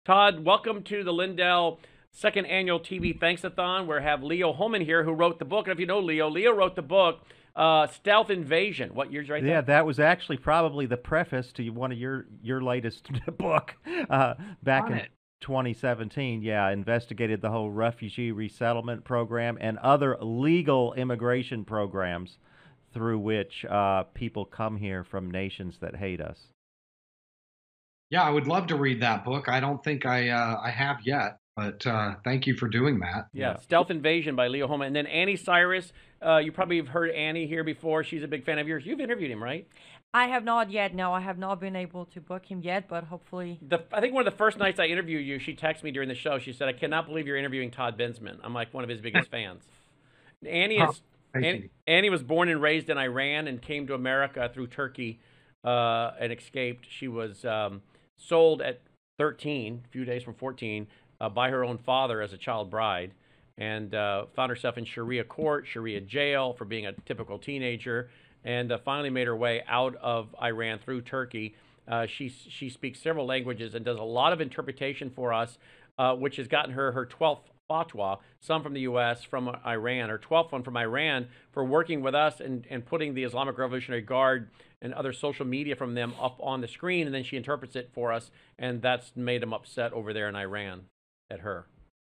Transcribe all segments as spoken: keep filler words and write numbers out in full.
Todd, welcome to the Lindell second annual T V Thanks-a-thon. We have Leo Holman here who wrote the book. And if you know Leo, Leo wrote the book, uh, Stealth Invasion. What year's right Yeah, there? that was actually probably the preface to one of your your latest book uh, back On in it. twenty seventeen. Yeah, investigated the whole refugee resettlement program and other legal immigration programs through which uh, people come here from nations that hate us. Yeah, I would love to read that book. I don't think I uh, I have yet, but uh, thank you for doing that. Yeah, Yeah. Stealth Invasion by Leo Holman. And then Annie Cyrus. Uh, you probably have heard Annie here before. She's a big fan of yours. You've interviewed him, right? I have not yet. No, I have not been able to book him yet, but hopefully. The, I think one of the first nights I interviewed you, she texted me during the show. She said, "I cannot believe you're interviewing Todd Bensman. I'm like one of his biggest fans." Annie Oh, is thank Annie, you. Annie was born and raised in Iran and came to America through Turkey uh, and escaped. She was um, sold at thirteen, a few days from fourteen, uh, by her own father as a child bride, and uh, found herself in Sharia court, Sharia jail for being a typical teenager, and uh, finally made her way out of Iran through Turkey. Uh, she she speaks several languages and does a lot of interpretation for us, uh, which has gotten her her twelfth fatwa, some from the U S, from Iran, or twelfth one from Iran, for working with us and, and putting the Islamic Revolutionary Guard and other social media from them up on the screen, and then she interprets it for us, and that's made them upset over there in Iran at her.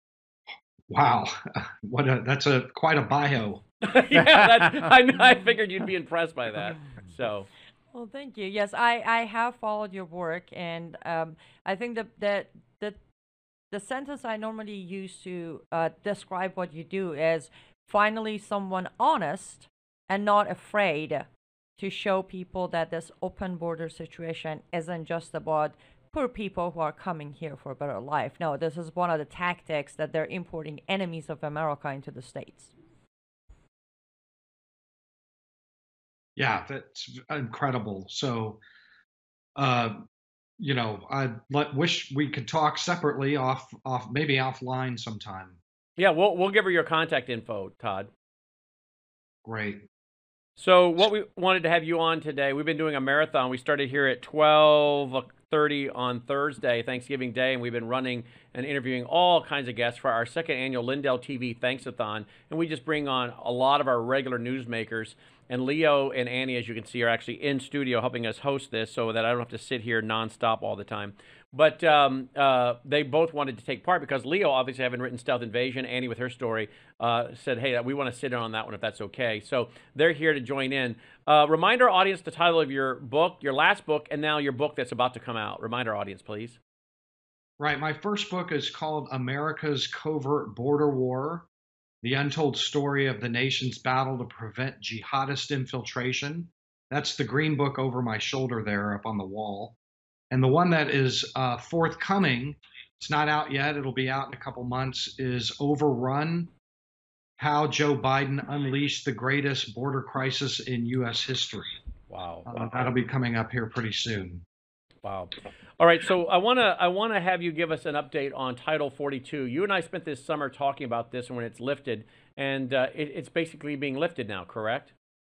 Wow, what a that's a quite a bio. Yeah, that's, I, I figured you'd be impressed by that. So, Well, thank you. Yes, I, I have followed your work, and um, I think that that the the sentence I normally use to uh, describe what you do is finally someone honest and not afraid to show people that this open border situation isn't just about poor people who are coming here for a better life. No, this is one of the tactics that they're importing enemies of America into the States. Yeah, that's incredible. So, uh, you know, I let, wish we could talk separately off off maybe offline sometime. yeah, we'll, we'll give her your contact info, Todd. Great. So what we wanted to have you on today, we've been doing a marathon. We started here at twelve thirty on Thursday, Thanksgiving Day, and we've been running and interviewing all kinds of guests for our second annual Lindell T V Thanks-a-thon. And we just bring on a lot of our regular newsmakers. And Leo and Annie, as you can see, are actually in studio helping us host this so that I don't have to sit here nonstop all the time. But um, uh, they both wanted to take part because Leo, obviously having written Stealth Invasion, Annie with her story, uh, said, hey, we want to sit in on that one if that's okay. So they're here to join in. Uh, remind our audience the title of your book, your last book, and now your book that's about to come out. Remind our audience, please. Right. My first book is called America's Covert Border War: The Untold Story of the Nation's Battle to Prevent Jihadist Infiltration. That's the green book over my shoulder there up on the wall. And the one that is uh, forthcoming, it's not out yet, it'll be out in a couple months, is Overrun: How Joe Biden Unleashed the Greatest Border Crisis in U S History. Wow. Uh, that'll be coming up here pretty soon. Wow. All right, so I want to I want to have you give us an update on Title forty-two. You and I spent this summer talking about this and when it's lifted, and uh, it, it's basically being lifted now, correct?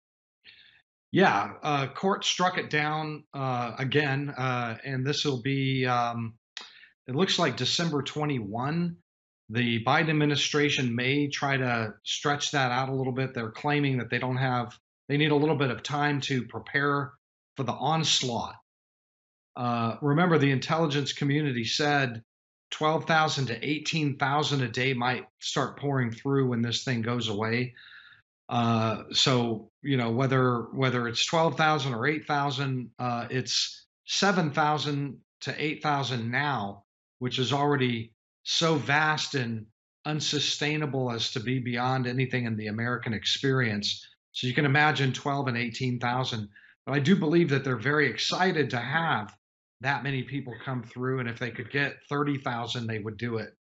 Yeah, uh, court struck it down uh, again, uh, and this will be, um, it looks like December twenty-first. The Biden administration may try to stretch that out a little bit. They're claiming that they don't have, they need a little bit of time to prepare for the onslaught. Uh, remember, the intelligence community said twelve thousand to eighteen thousand a day might start pouring through when this thing goes away. Uh, so you know whether whether it's twelve thousand or eight thousand, uh, it's seven thousand to eight thousand now, which is already so vast and unsustainable as to be beyond anything in the American experience. So you can imagine twelve and eighteen thousand. But I do believe that they're very excited to have that many people come through, and if they could get thirty thousand, they would do it.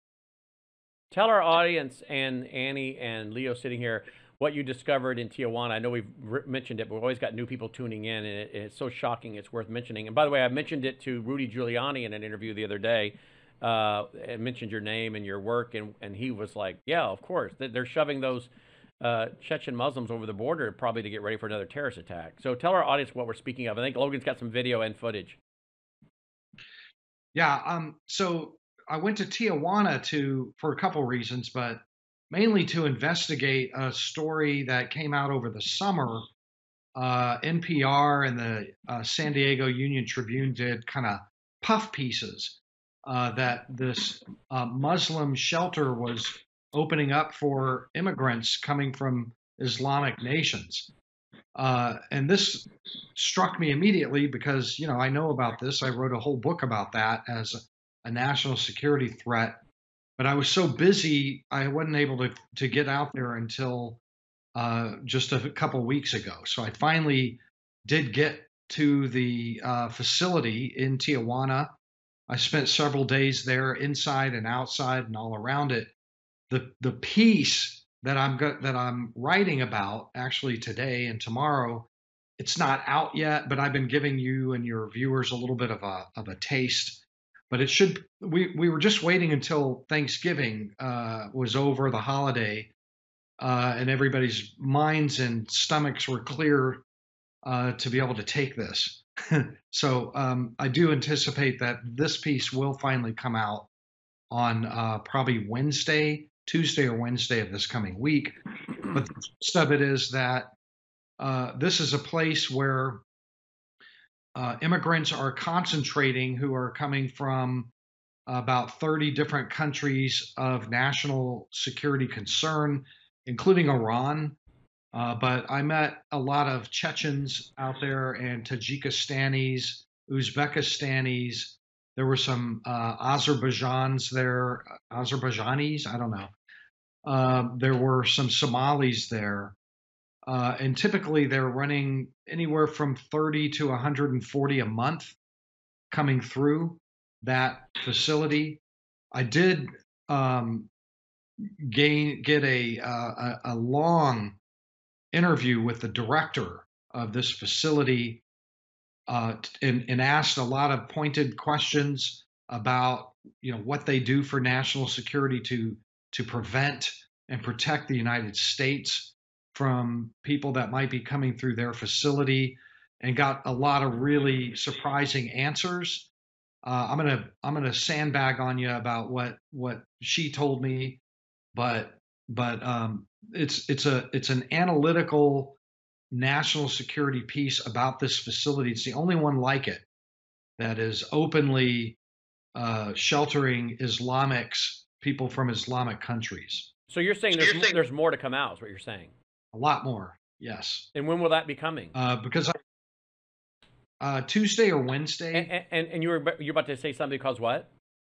Tell our audience and Annie and Leo sitting here what you discovered in Tijuana. I know we've mentioned it, but we've always got new people tuning in, and, it, and it's so shocking it's worth mentioning. And by the way, I mentioned it to Rudy Giuliani in an interview the other day. Uh, and mentioned your name and your work, and, and he was like, yeah, of course. They're shoving those uh, Chechen Muslims over the border probably to get ready for another terrorist attack. So tell our audience what we're speaking of. I think Logan's got some video and footage. Yeah. Um, so I went to Tijuana to for a couple reasons, but mainly to investigate a story that came out over the summer. Uh, N P R and the uh, San Diego Union Tribune did kind of puff pieces uh, that this uh, Muslim shelter was opening up for immigrants coming from Islamic nations. Uh, and this struck me immediately because, you know, I know about this. I wrote a whole book about that as a, a national security threat. But I was so busy, I wasn't able to, to get out there until uh, just a couple weeks ago. So I finally did get to the uh, facility in Tijuana. I spent several days there, inside and outside, and all around it. The the piece that I'm go- that I'm writing about actually today and tomorrow, it's not out yet, but I've been giving you and your viewers a little bit of a of a taste. But it should. We we were just waiting until Thanksgiving uh, was over, the holiday, uh, and everybody's minds and stomachs were clear uh, to be able to take this. So um, I do anticipate that this piece will finally come out on uh, probably Wednesday, Tuesday or Wednesday of this coming week. But the gist of it is that uh, this is a place where uh, immigrants are concentrating who are coming from about thirty different countries of national security concern, including Iran. Uh, but I met a lot of Chechens out there and Tajikistanis, Uzbekistanis. There were some uh, Azerbaijans there, Azerbaijanis, I don't know. Uh, there were some Somalis there. Uh, and typically they're running anywhere from thirty to one hundred forty a month coming through that facility. I did um, gain get a, uh, a a long interview with the director of this facility uh, and, and asked a lot of pointed questions about you know what they do for national security to to prevent and protect the United States from people that might be coming through their facility, and got a lot of really surprising answers. uh, I'm gonna I'm gonna sandbag on you about what what she told me, but but um, it's it's a it's an analytical national security piece about this facility. It's the only one like it that is openly uh, sheltering Islamics, people from Islamic countries. So you're saying there's mo- there's more to come out, is what you're saying. A lot more, yes. And when will that be coming? Uh, because I, uh, Tuesday or Wednesday. And, and and you were you're about to say something because what?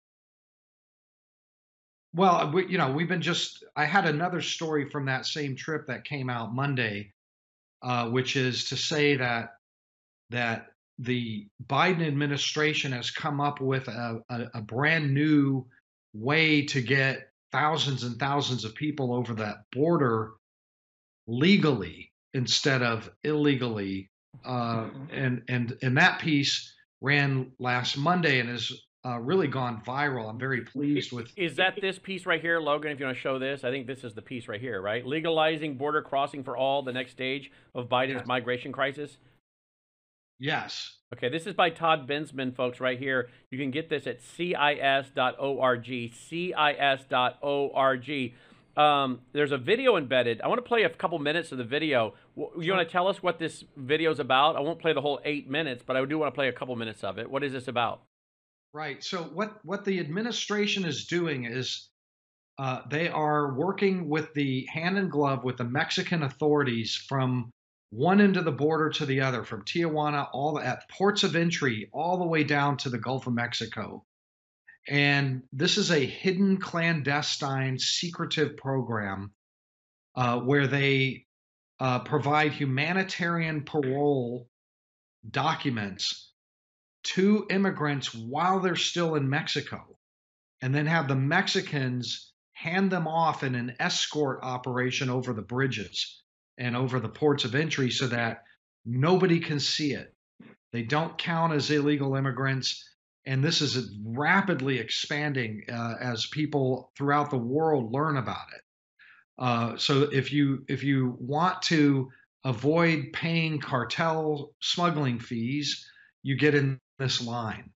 Well, we, you know, we've been just. I had another story from that same trip that came out Monday, uh, which is to say that that the Biden administration has come up with a, a, a brand new way to get thousands and thousands of people over that border legally instead of illegally. Uh, and and and that piece ran last Monday and has uh, really gone viral. I'm very pleased with. Is that this piece right here, Logan? If you want to show this, I think this is the piece right here, right? Legalizing border crossing for all, the next stage of Biden's Yes. migration crisis. Yes. Okay, this is by Todd Bensman, folks, right here. You can get this at C I S dot org, C I S dot org. Um, there's a video embedded. I want to play a couple minutes of the video. You want to tell us what this video is about? I won't play the whole eight minutes, but I do want to play a couple minutes of it. What is this about? Right. So what what the administration is doing is uh, they are working with the hand in glove with the Mexican authorities from one end of the border to the other, from Tijuana all the, at ports of entry all the way down to the Gulf of Mexico. And this is a hidden, clandestine, secretive program uh, where they uh, provide humanitarian parole documents to immigrants while they're still in Mexico, and then have the Mexicans hand them off in an escort operation over the bridges and over the ports of entry so that nobody can see it. They don't count as illegal immigrants. And this is rapidly expanding uh, as people throughout the world learn about it. Uh, so if you if you want to avoid paying cartel smuggling fees, you get in this line.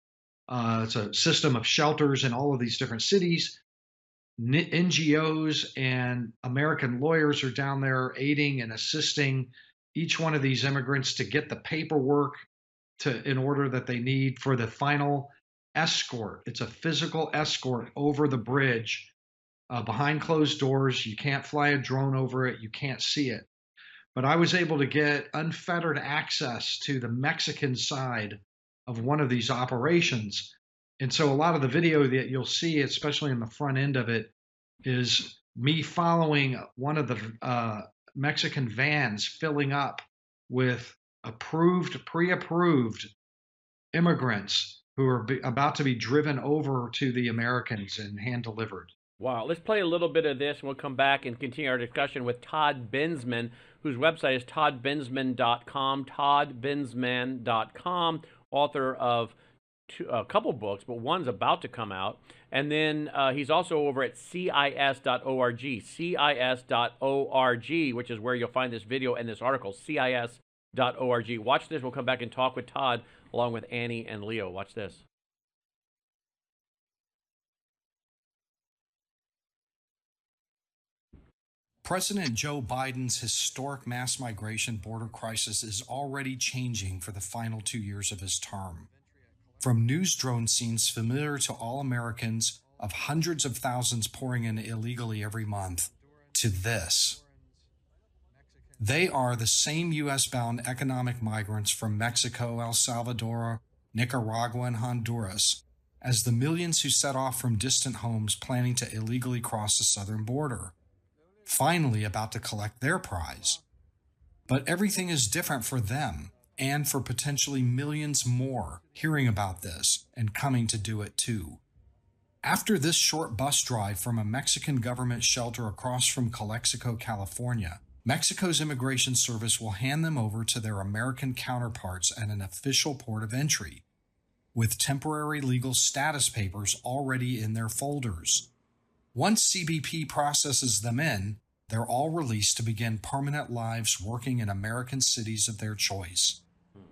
Uh, it's a system of shelters in all of these different cities. N G Os and American lawyers are down there aiding and assisting each one of these immigrants to get the paperwork to in order that they need for the final escort. It's a physical escort over the bridge uh, behind closed doors. You can't fly a drone over it. You can't see it. But I was able to get unfettered access to the Mexican side of one of these operations. And so a lot of the video that you'll see, especially in the front end of it, is me following one of the uh, Mexican vans filling up with approved, pre-approved immigrants who are be, about to be driven over to the Americans and hand delivered. Wow. Let's play a little bit of this, and we'll come back and continue our discussion with Todd Bensman, whose website is todd bensman dot com, todd bensman dot com, author of two, a couple books, but one's about to come out. And then uh, he's also over at C I S dot org, C I S dot org, which is where you'll find this video and this article, C I S dot org. Watch this. We'll come back and talk with Todd along with Annie and Leo. Watch this. President Joe Biden's historic mass migration border crisis is already changing for the final two years of his term. From news drone scenes familiar to all Americans of hundreds of thousands pouring in illegally every month, to this. They are the same U S-bound economic migrants from Mexico, El Salvador, Nicaragua, and Honduras as the millions who set off from distant homes planning to illegally cross the southern border, finally about to collect their prize. But everything is different for them and for potentially millions more hearing about this and coming to do it too. After this short bus drive from a Mexican government shelter across from Calexico, California, Mexico's Immigration Service will hand them over to their American counterparts at an official port of entry, with temporary legal status papers already in their folders. Once C B P processes them in, they're all released to begin permanent lives working in American cities of their choice.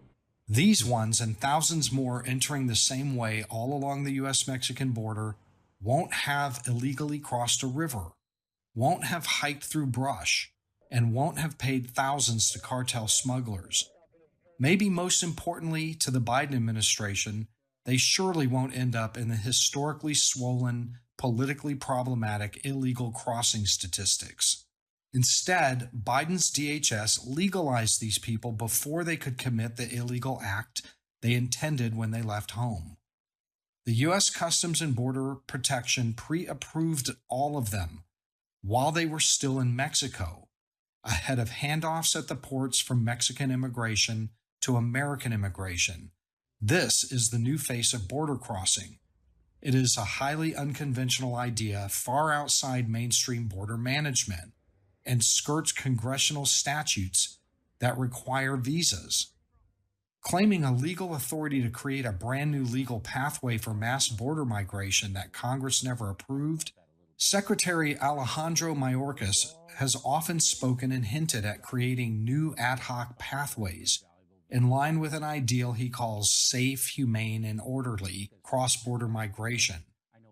These ones and thousands more entering the same way all along the U S Mexican border won't have illegally crossed a river, won't have hiked through brush, and won't have paid thousands to cartel smugglers. Maybe most importantly to the Biden administration, they surely won't end up in the historically swollen, politically problematic illegal crossing statistics. Instead, Biden's D H S legalized these people before they could commit the illegal act they intended when they left home. The U S Customs and Border Protection pre-approved all of them while they were still in Mexico, ahead of handoffs at the ports from Mexican immigration to American immigration. This is the new face of border crossing. It is a highly unconventional idea far outside mainstream border management and skirts congressional statutes that require visas. Claiming a legal authority to create a brand new legal pathway for mass border migration that Congress never approved, Secretary Alejandro Mayorkas has often spoken and hinted at creating new ad hoc pathways in line with an ideal he calls safe, humane, and orderly cross-border migration.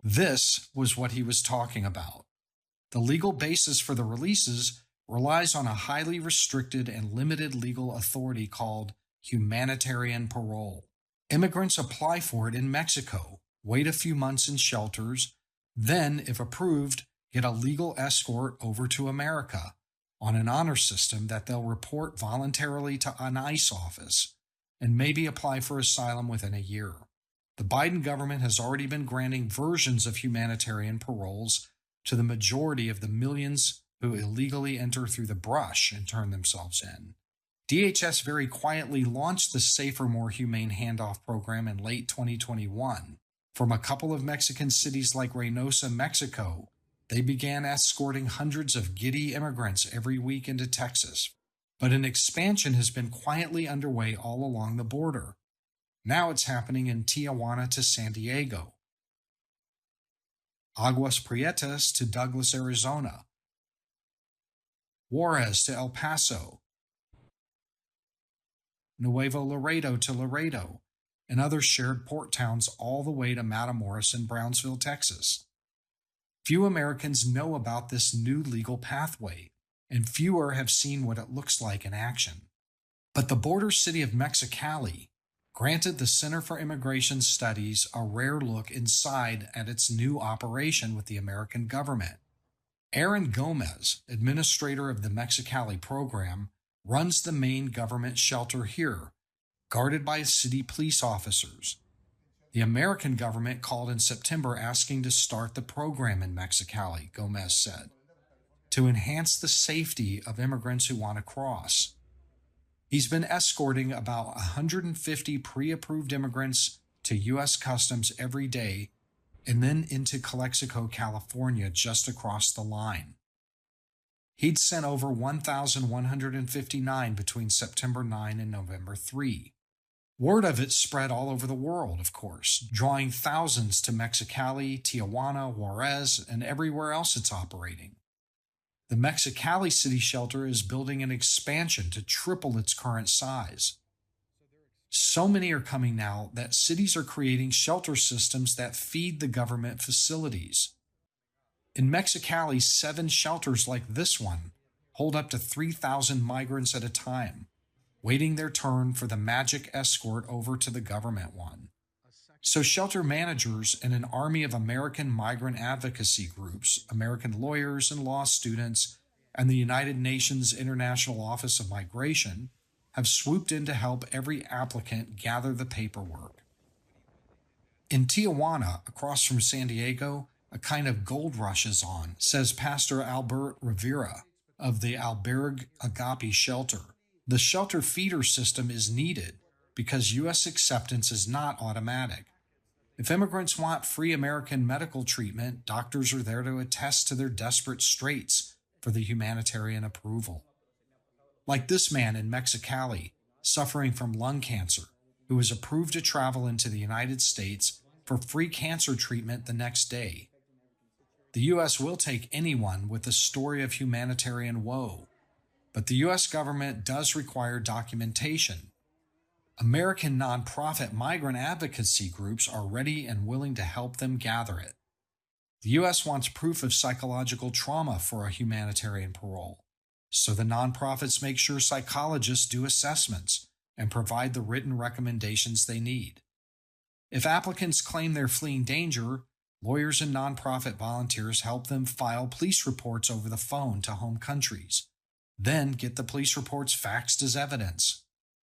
This was what he was talking about. The legal basis for the releases relies on a highly restricted and limited legal authority called humanitarian parole. Immigrants apply for it in Mexico, wait a few months in shelters, then, if approved, get a legal escort over to America on an honor system that they'll report voluntarily to an ICE office and maybe apply for asylum within a year. The Biden government has already been granting versions of humanitarian paroles to the majority of the millions who illegally enter through the brush and turn themselves in. D H S very quietly launched the Safer, More Humane Handoff program in late twenty twenty-one. From a couple of Mexican cities like Reynosa, Mexico, they began escorting hundreds of giddy immigrants every week into Texas. But an expansion has been quietly underway all along the border. Now it's happening in Tijuana to San Diego, Aguas Prietas to Douglas, Arizona, Juarez to El Paso, Nuevo Laredo to Laredo, and other shared port towns all the way to Matamoros and Brownsville, Texas. Few Americans know about this new legal pathway, and fewer have seen what it looks like in action. But the border city of Mexicali granted the Center for Immigration Studies a rare look inside at its new operation with the American government. Aaron Gomez, administrator of the Mexicali program, runs the main government shelter here, guarded by city police officers. The American government called in September asking to start the program in Mexicali, Gomez said, to enhance the safety of immigrants who want to cross. He's been escorting about one hundred fifty pre-approved immigrants to U S Customs every day and then into Calexico, California, just across the line. He'd sent over one thousand one hundred fifty-nine between September ninth and November third. Word of it spread all over the world, of course, drawing thousands to Mexicali, Tijuana, Juarez, and everywhere else it's operating. The Mexicali city shelter is building an expansion to triple its current size. So many are coming now that cities are creating shelter systems that feed the government facilities. In Mexicali, seven shelters like this one hold up to three thousand migrants at a time, waiting their turn for the magic escort over to the government one. So shelter managers and an army of American migrant advocacy groups, American lawyers and law students, and the United Nations International Office of Migration have swooped in to help every applicant gather the paperwork. In Tijuana, across from San Diego, a kind of gold rush is on, says Pastor Albert Rivera of the Albergue Agape Shelter. The shelter feeder system is needed because U S acceptance is not automatic. If immigrants want free American medical treatment, doctors are there to attest to their desperate straits for the humanitarian approval. Like this man in Mexicali, suffering from lung cancer, who was approved to travel into the United States for free cancer treatment the next day. The U S will take anyone with a story of humanitarian woe, but the U S government does require documentation. American nonprofit migrant advocacy groups are ready and willing to help them gather it. The U S wants proof of psychological trauma for a humanitarian parole, so the nonprofits make sure psychologists do assessments and provide the written recommendations they need. If applicants claim they're fleeing danger, lawyers and nonprofit volunteers help them file police reports over the phone to home countries, then get the police reports faxed as evidence.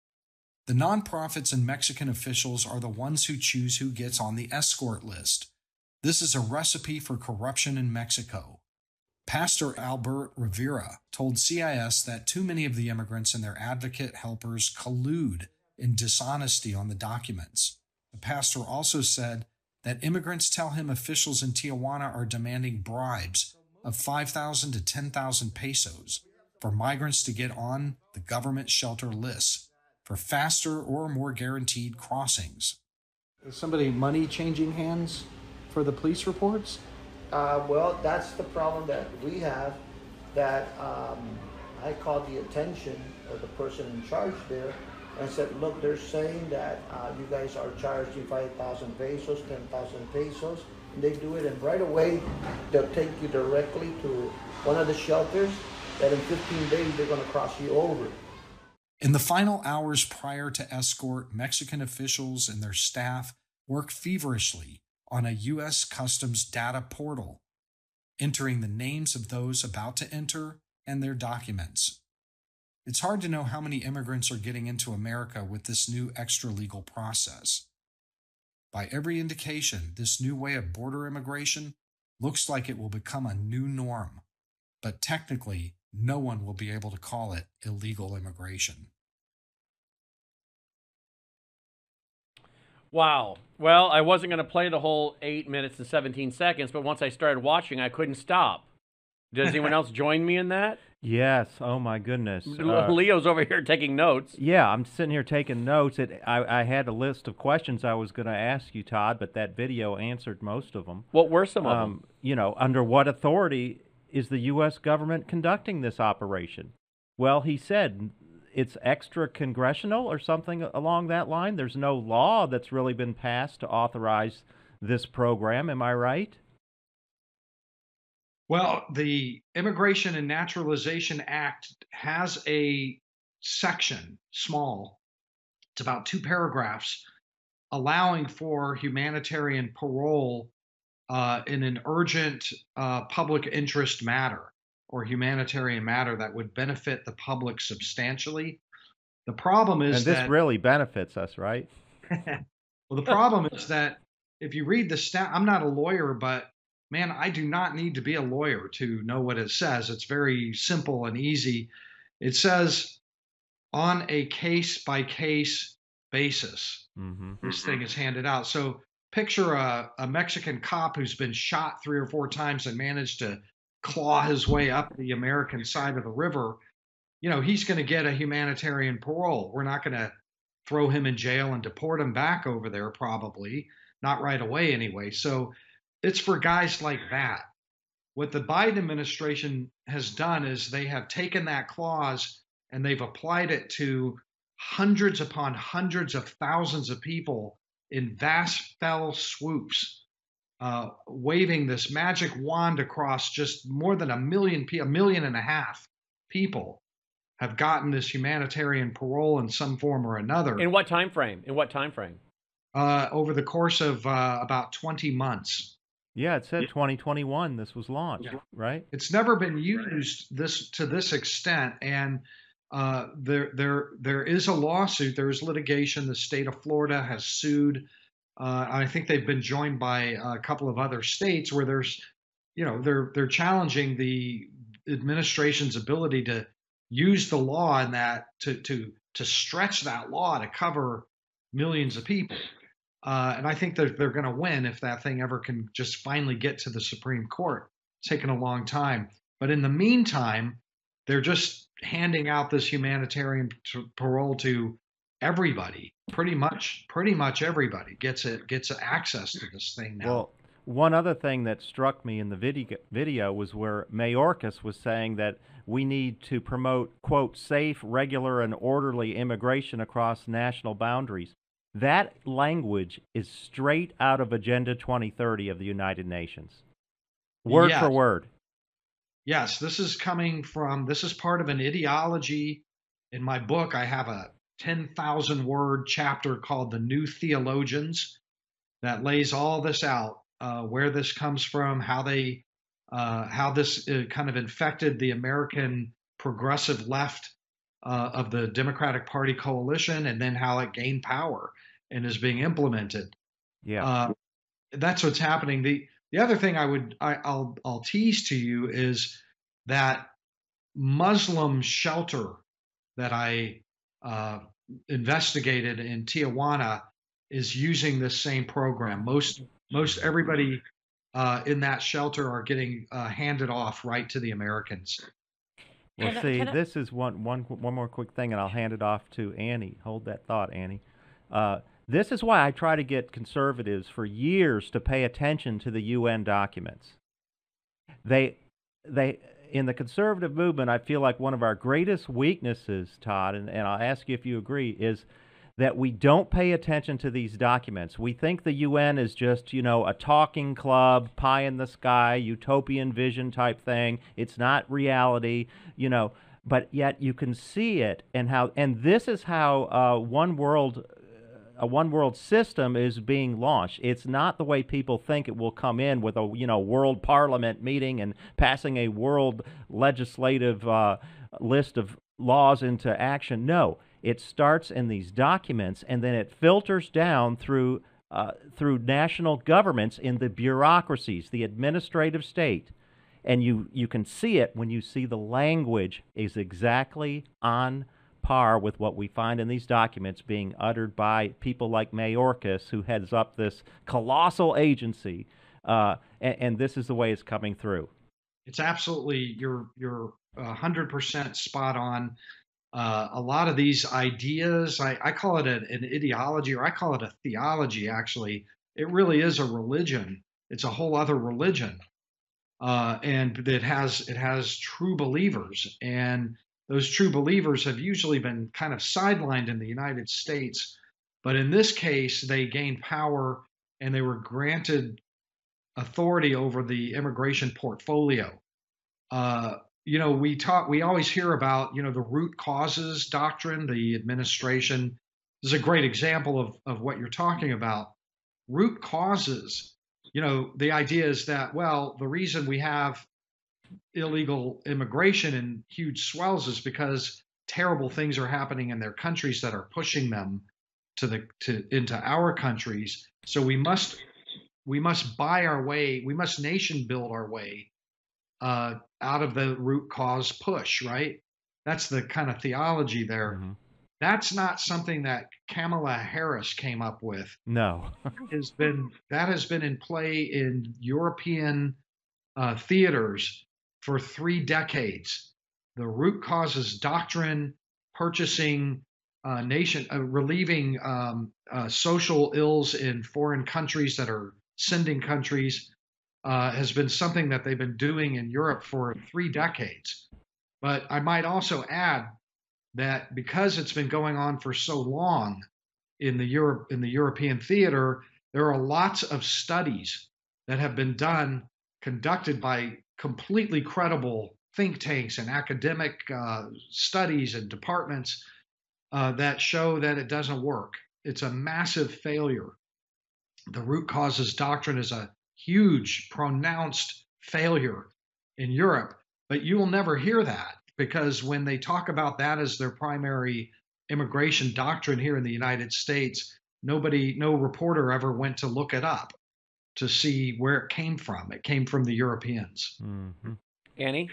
The nonprofits and Mexican officials are the ones who choose who gets on the escort list. This is a recipe for corruption in Mexico. Pastor Albert Rivera told C I S that too many of the immigrants and their advocate helpers collude in dishonesty on the documents. The pastor also said that immigrants tell him officials in Tijuana are demanding bribes of five thousand to ten thousand pesos for migrants to get on the government shelter lists for faster or more guaranteed crossings. Is somebody money changing hands for the police reports? Uh, well, that's the problem that we have, that um, I called the attention of the person in charge there and said, look, they're saying that uh, you guys are charging five thousand pesos, ten thousand pesos, and they do it, and right away they'll take you directly to one of the shelters that in fifteen days they're going to cross you over. In the final hours prior to escort, Mexican officials and their staff work feverishly on a U S Customs data portal, entering the names of those about to enter and their documents. It's hard to know how many immigrants are getting into America with this new extra-legal process. By every indication, this new way of border immigration looks like it will become a new norm, but technically, no one will be able to call it illegal immigration. Wow. Well, I wasn't going to play the whole eight minutes and seventeen seconds, but once I started watching, I couldn't stop. Does anyone else join me in that? Yes. Oh my goodness. Uh, Leo's over here taking notes. Yeah, I'm sitting here taking notes. It, I, I had a list of questions I was going to ask you, Todd, but that video answered most of them. What were some of um, them? You know, under what authority is the U S government conducting this operation? Well, he said it's extra congressional or something along that line. There's no law that's really been passed to authorize this program. Am I right? Well, the Immigration and Naturalization Act has a section, small, it's about two paragraphs, allowing for humanitarian parole uh, in an urgent uh, public interest matter or humanitarian matter that would benefit the public substantially. The problem is And this that really benefits us, right? well, the problem is that if you read the stat, I'm not a lawyer, but man, I do not need to be a lawyer to know what it says. It's very simple and easy. It says on a case by case basis, Mm-hmm. this thing is handed out. So picture a, a Mexican cop who's been shot three or four times and managed to claw his way up the American side of the river. You know, he's going to get a humanitarian parole. We're not going to throw him in jail and deport him back over there, probably not right away anyway. So it's for guys like that. What the Biden administration has done is they have taken that clause and they've applied it to hundreds upon hundreds of thousands of people in vast fell swoops, uh, waving this magic wand across just more than a million, a million and a half people have gotten this humanitarian parole in some form or another. In what time frame? In what time frame? Uh, over the course of uh, about twenty months. Yeah, it said twenty twenty-one this was launched, Yeah. right? It's never been used this to this extent, and uh, there there there is a lawsuit. There is litigation. The state of Florida has sued. Uh, I think they've been joined by a couple of other states where there's, you know, they're they're challenging the administration's ability to use the law in that to to to stretch that law to cover millions of people. Uh, and I think that they're going to win if that thing ever can just finally get to the Supreme Court. It's taken a long time. But in the meantime, they're just handing out this humanitarian t- parole to everybody. Pretty much, pretty much everybody gets it gets access to this thing now. Well, one other thing that struck me in the video, video was where Mayorkas was saying that we need to promote, quote, safe, regular, and orderly immigration across national boundaries. That language is straight out of Agenda twenty thirty of the United Nations. Word Yes. for word. Yes, this is coming from, this is part of an ideology. In my book, I have a ten thousand word chapter called The New Theologians that lays all this out, uh, where this comes from, how they, uh, how this uh, kind of infected the American progressive left uh, of the Democratic Party coalition, and then how it gained power and is being implemented. Yeah. Uh, that's what's happening. The the other thing I would I, I'll I'll tease to you is that Muslim shelter that I uh, investigated in Tijuana is using this same program. Most most everybody uh, in that shelter are getting uh, handed off right to the Americans. Well, Can I- see, can I- this is one, one, one more quick thing, and I'll hand it off to Annie. Hold that thought, Annie. Uh, this is why I try to get conservatives for years to pay attention to the U N documents. They, they, in the conservative movement, I feel like one of our greatest weaknesses, Todd, and, and I'll ask you if you agree, is that we don't pay attention to these documents. We think the U N is just, you know, a talking club, pie in the sky, utopian vision type thing. It's not reality, you know, but yet you can see it, and how, and this is how uh, one world, a one world system is being launched. It's not the way people think it will come in with a, you know, world parliament meeting and passing a world legislative uh, list of laws into action. No. It starts in these documents, and then it filters down through uh, through national governments in the bureaucracies, the administrative state, and you you can see it when you see the language is exactly on par with what we find in these documents being uttered by people like Mayorkas, who heads up this colossal agency, uh, and, and this is the way it's coming through. It's absolutely, you're you're one hundred percent spot on. Uh, a lot of these ideas, I, I call it an, an ideology, or I call it a theology, actually. It really is a religion. It's a whole other religion. Uh, and it has it has true believers. And those true believers have usually been kind of sidelined in the United States. But in this case, they gained power and they were granted authority over the immigration portfolio. Uh, you know, we talk, we always hear about, you know, the root causes doctrine. The administration is a great example of, of what you're talking about. Root causes, you know, the idea is that, well, the reason we have illegal immigration in huge swells is because terrible things are happening in their countries that are pushing them to the to into our countries. So we must we must buy our way, we must nation build our way uh, out of the root cause push, right? That's the kind of theology there. Mm-hmm. That's not something that Kamala Harris came up with. No. has been that has been in play in European uh, theaters for three decades. The root causes doctrine, purchasing uh, nation, uh, relieving um, uh, social ills in foreign countries that are sending countries, uh, has been something that they've been doing in Europe for three decades. But I might also add that because it's been going on for so long in the Europe in the European theater, there are lots of studies that have been done, conducted by completely credible think tanks and academic uh, studies and departments uh, that show that it doesn't work. It's a massive failure. The root causes doctrine is a huge, pronounced failure in Europe, but you will never hear that, because when they talk about that as their primary immigration doctrine here in the United States, nobody, no reporter ever went to look it up to see where it came from. It came from the Europeans. Mm-hmm. Annie?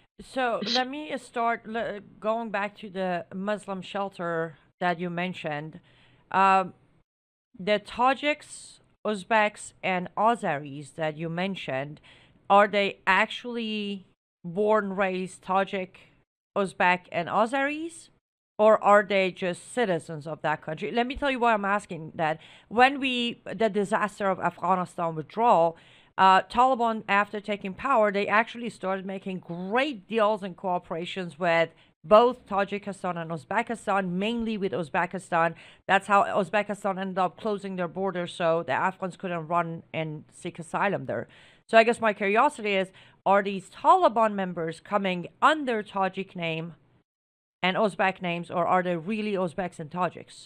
So let me start le- going back to the Muslim shelter that you mentioned. Um, the Tajiks, Uzbeks, and Azeris that you mentioned, are they actually born, raised Tajik, Uzbek, and Azeris? Or are they just citizens of that country? Let me tell you why I'm asking that. When we, the disaster of Afghanistan withdrawal, uh, Taliban, after taking power, they actually started making great deals and cooperations with both Tajikistan and Uzbekistan, mainly with Uzbekistan. That's how Uzbekistan ended up closing their borders so the Afghans couldn't run and seek asylum there. So I guess my curiosity is, are these Taliban members coming under Tajik name and Uzbek names, or are they really Uzbeks and Tajiks?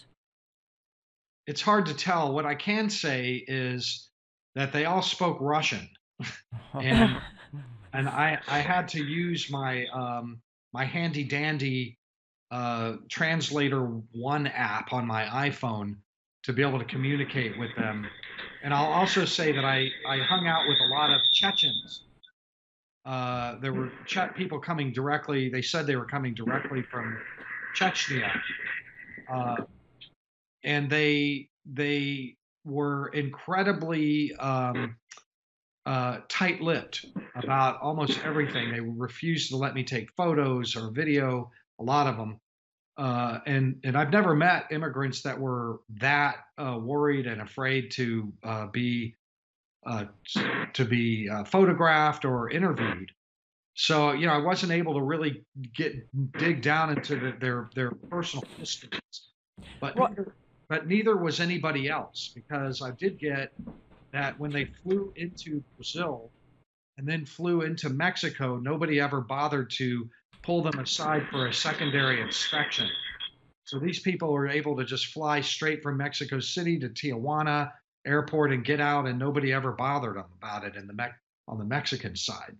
It's hard to tell. What I can say is that they all spoke Russian, and and I I had to use my um, my handy dandy uh, Translator One app on my iPhone to be able to communicate with them. And I'll also say that I I hung out with a lot of Chechens. Uh, there were Czech people coming directly. They said they were coming directly from Chechnya, uh, and they they were incredibly um, uh, tight-lipped about almost everything. They refused to let me take photos or video. A lot of them, uh, and and I've never met immigrants that were that uh, worried and afraid to uh, be. Uh, to be uh, photographed or interviewed. So, you know, I wasn't able to really get dig down into the, their their personal histories. But Well- neither, but neither was anybody else, because I did get that when they flew into Brazil and then flew into Mexico, nobody ever bothered to pull them aside for a secondary inspection. So these people were able to just fly straight from Mexico City to Tijuana airport and get out, and nobody ever bothered them about it in the Me- on the Mexican side.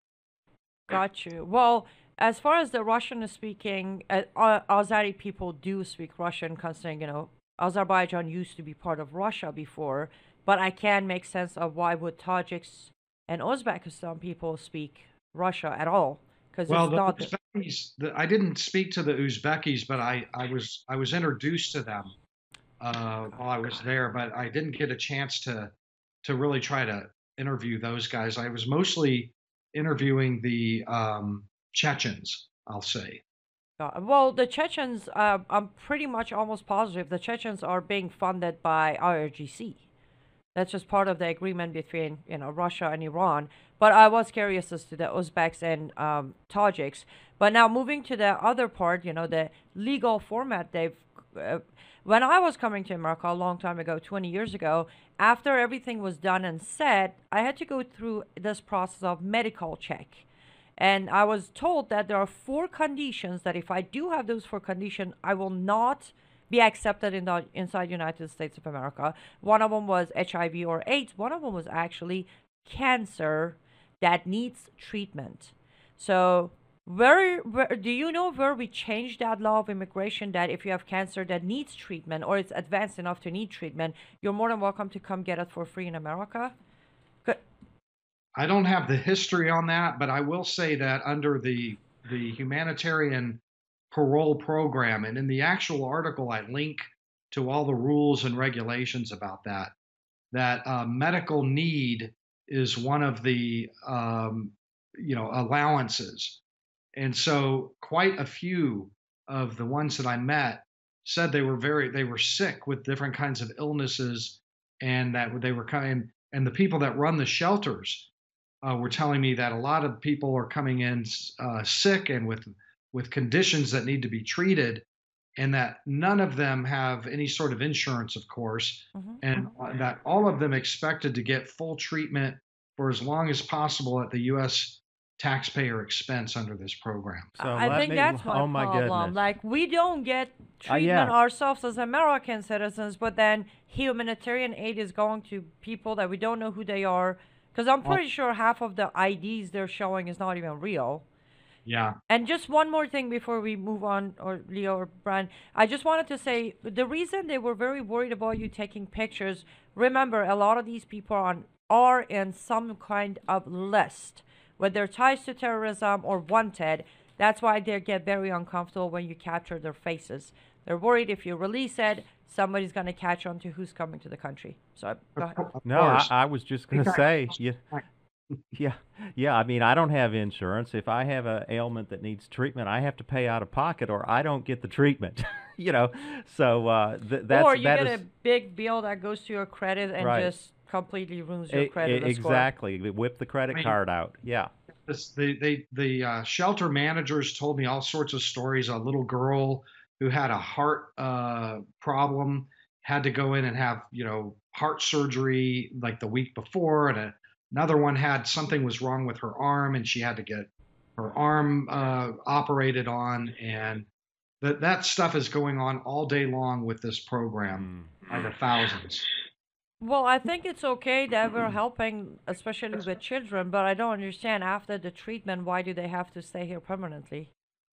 Got you. Well, as far as the Russian speaking, uh, uh, Azeri people do speak Russian, considering, you know, Azerbaijan used to be part of Russia before, but I can make sense of why would Tajiks and Uzbekistan people speak Russia at all, because Well, it's the not. Uzbekis, the, I didn't speak to the Uzbekis, but I, I was I was introduced to them uh, while I was there, but I didn't get a chance to to really try to interview those guys. I was mostly interviewing the um, Chechens, I'll say. Uh, well, the Chechens, uh, I'm pretty much almost positive the Chechens are being funded by I R G C. That's just part of the agreement between, you know, Russia and Iran. But I was curious as to the Uzbeks and um, Tajiks. But now moving to the other part, you know, the legal format they've. Uh, when I was coming to America a long time ago, twenty years ago, after everything was done and said, I had to go through this process of medical check. And I was told that there are four conditions that if I do have those four conditions, I will not be accepted in the inside United States of America. One of them was H I V or AIDS. One of them was actually cancer that needs treatment. So where, where do you know where we changed that law of immigration that if you have cancer that needs treatment or it's advanced enough to need treatment, you're more than welcome to come get it for free in America? Good. I don't have the history on that, but I will say that under the the humanitarian parole program, and in the actual article, I link to all the rules and regulations about that, that uh, medical need is one of the um, you know allowances. And so quite a few of the ones that I met said they were very they were sick with different kinds of illnesses, and that they were coming, and the people that run the shelters uh, were telling me that a lot of people are coming in uh, sick and with with conditions that need to be treated, and that none of them have any sort of insurance, of course, Mm-hmm. and uh, that all of them expected to get full treatment for as long as possible at the U S taxpayer expense under this program. So I let think me- that's my oh my problem. goodness. Like, we don't get Uh, yeah. treatment ourselves as American citizens, but then humanitarian aid is going to people that we don't know who they are. Because I'm pretty sure half of the I Ds they're showing is not even real. Yeah. And just one more thing before we move on, or Leo or Brian, I just wanted to say the reason they were very worried about you taking pictures. Remember, a lot of these people are on, are in some kind of list, whether ties to terrorism or wanted. That's why they get very uncomfortable when you capture their faces. They're worried if you release it, somebody's going to catch on to who's coming to the country. So go ahead. Of No, I, course. I was just going to say, yeah, yeah, yeah. I mean, I don't have insurance. If I have a ailment that needs treatment, I have to pay out of pocket, or I don't get the treatment. you know, so uh, th- that's Or you that get is a big bill that goes to your credit and Right. just completely ruins your e- credit e- score. exactly. They whip the credit I mean- card out. Yeah. This, the they, the uh, shelter managers told me all sorts of stories. A little girl who had a heart uh, problem had to go in and have you know heart surgery like the week before, and a, another one had something was wrong with her arm, and she had to get her arm uh, operated on, and that that stuff is going on all day long with this program by the thousands. Well, I think it's okay that we're helping, especially with children, but I don't understand after the treatment, why do they have to stay here permanently?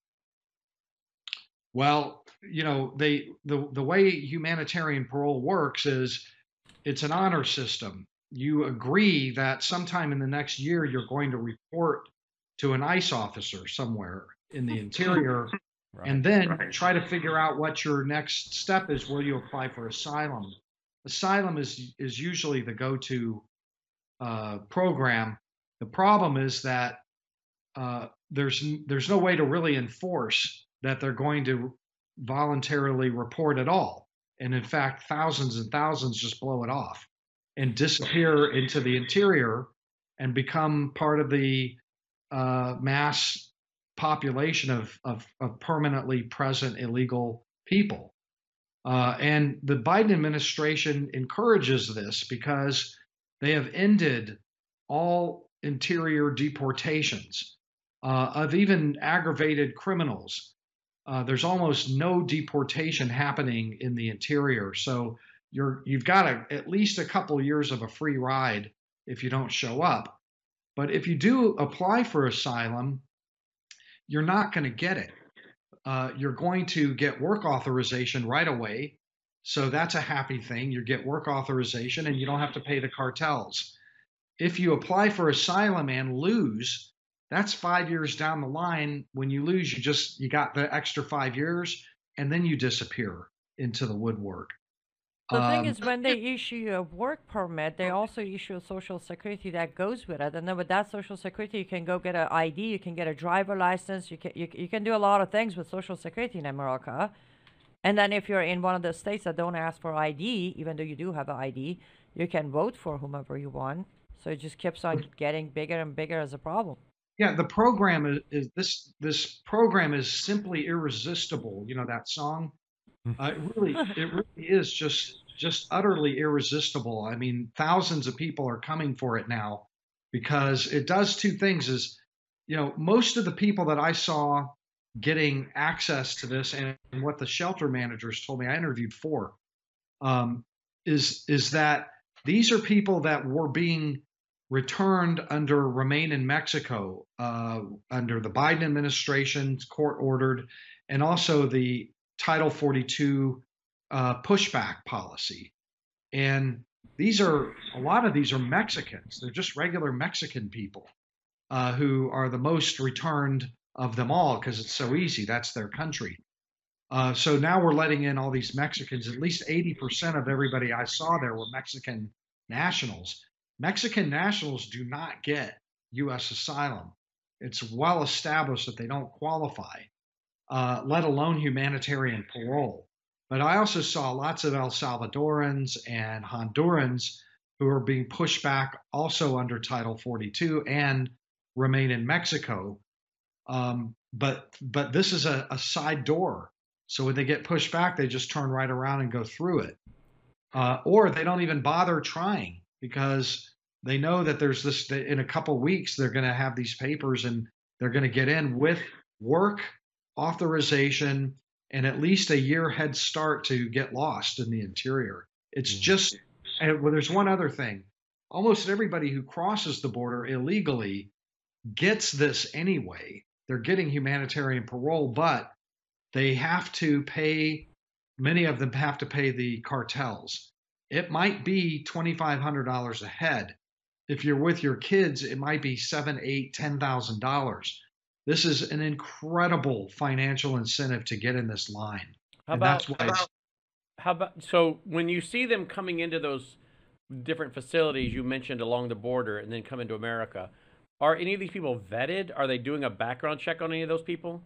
Well, you know, they the the way humanitarian parole works is it's an honor system. You agree that sometime in the next year you're going to report to an ICE officer somewhere in the interior, Right. and then try to figure out what your next step is. Will you apply for asylum? Asylum is is usually the go-to uh, program. The problem is that uh, there's there's no way to really enforce that they're going to voluntarily report at all. And in fact, thousands and thousands just blow it off and disappear into the interior and become part of the uh, mass population of, of, of permanently present illegal people. Uh, and the Biden administration encourages this because they have ended all interior deportations uh, of even aggravated criminals. Uh, there's almost no deportation happening in the interior. So you're, you've got a, at least a couple years of a free ride if you don't show up. But if you do apply for asylum, you're not going to get it. Uh, you're going to get work authorization right away. So that's a happy thing. You get work authorization and you don't have to pay the cartels. If you apply for asylum and lose, that's five years down the line. When you lose, you just, you got the extra five years and then you disappear into the woodwork. The thing Um, is, when they issue you a work permit, they also issue a social security that goes with it. And then with that social security, you can go get an I D, you can get a driver license, you can you, you can do a lot of things with social security in America. And then if you're in one of the states that don't ask for I D, even though you do have an I D, you can vote for whomever you want. So it just keeps on getting bigger and bigger as a problem. Yeah, the program is, is this this program is simply irresistible. You know that song? Uh, it really it really is just just utterly irresistible. I mean, thousands of people are coming for it now because it does two things is, you know, most of the people that I saw getting access to this and, and what the shelter managers told me, I interviewed four, um, is is that these are people that were being returned under Remain in Mexico, uh, under the Biden administration's court ordered, and also the Title forty-two uh, pushback policy. And these are, a lot of these are Mexicans. They're just regular Mexican people uh, who are the most returned of them all because it's so easy. That's their country. Uh, so now we're letting in all these Mexicans. At least eighty percent of everybody I saw there were Mexican nationals. Mexican nationals do not get U S asylum. It's well established that they don't qualify, uh, let alone humanitarian parole. But I also saw lots of El Salvadorans and Hondurans who are being pushed back also under Title forty-two and Remain in Mexico. Um, but but this is a, a side door. So when they get pushed back, they just turn right around and go through it. Uh, or they don't even bother trying because they know that there's this, in a couple of weeks, they're going to have these papers and they're going to get in with work authorization and at least a year head start to get lost in the interior. It's just, and well, there's one other thing. Almost everybody who crosses the border illegally gets this anyway. They're getting humanitarian parole, but they have to pay, many of them have to pay the cartels. It might be twenty-five hundred dollars a head. If you're with your kids, it might be seven, eight, ten thousand dollars. This is an incredible financial incentive to get in this line. How And about, that's why how it's- about, how about, so when you see them coming into those different facilities you mentioned along the border and then come into America, are any of these people vetted? Are they doing a background check on any of those people?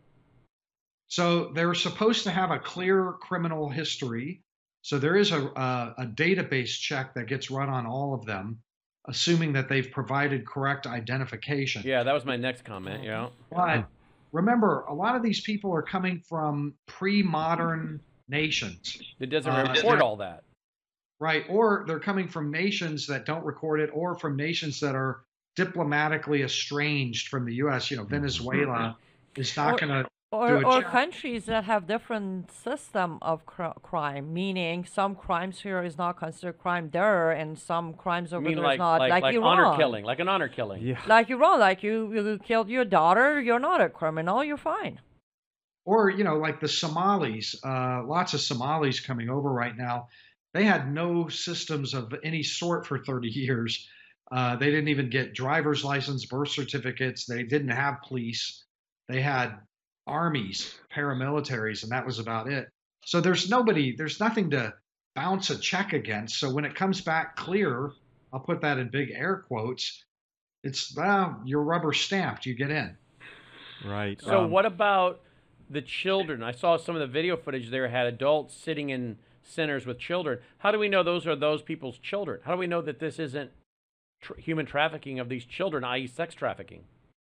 So they're supposed to have a clear criminal history. So there is a, a, a database check that gets run on all of them, assuming that they've provided correct identification. Yeah, that was my next comment. Yeah. But remember, a lot of these people are coming from pre-modern nations. It doesn't Uh, report all that. Right. Or they're coming from nations that don't record it, or from nations that are diplomatically estranged from the U S. You know, Venezuela is not Or- going to do Or, a or check. countries that have different system of cr- crime, meaning some crimes here is not considered crime there, and some crimes I over mean, there like is not. like, Like, like Iran. honor killing, like an honor killing. Yeah. Like Iran, like you, you killed your daughter, you're not a criminal, you're fine. Or, you know, like the Somalis, uh, lots of Somalis coming over right now. They had no systems of any sort for thirty years. Uh, they didn't even get driver's license, birth certificates. They didn't have police. They had armies, paramilitaries, and that was about it. So there's nobody, there's nothing to bounce a check against. So when it comes back clear, I'll put that in big air quotes, it's, well, you're rubber stamped, you get in. Right. So um, what about the children? I saw some of the video footage there had adults sitting in centers with children. How do we know those are those people's children? How do we know that this isn't tr- human trafficking of these children, that is sex trafficking?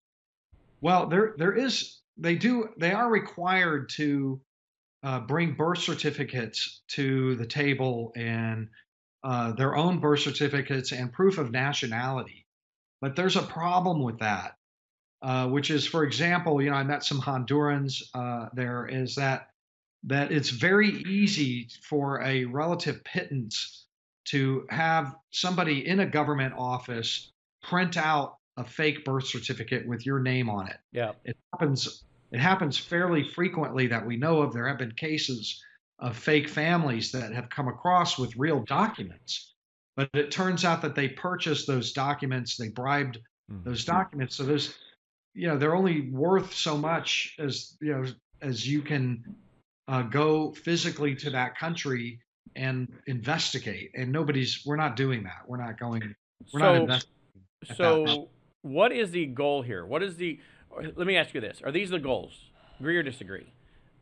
Well, there there is they do they are required to uh, bring birth certificates to the table and uh, their own birth certificates and proof of nationality. But there's a problem with that, uh, which is, for example, you know, I met some Hondurans. Uh, there is that that it's very easy for a relative pittance to have somebody in a government office print out a fake birth certificate with your name on it. Yeah. It happens it happens fairly frequently that we know of. There have been cases of fake families that have come across with real documents. But it turns out that they purchased those documents, they bribed Mhm. those documents. So those, you know, they're only worth so much as, you know, as you can uh, go physically to that country and investigate. And nobody's, we're not doing that. We're not going, we're not So, investigating. at that so what is the goal here? What is the, or let me ask you this. Are these the goals? Agree or disagree?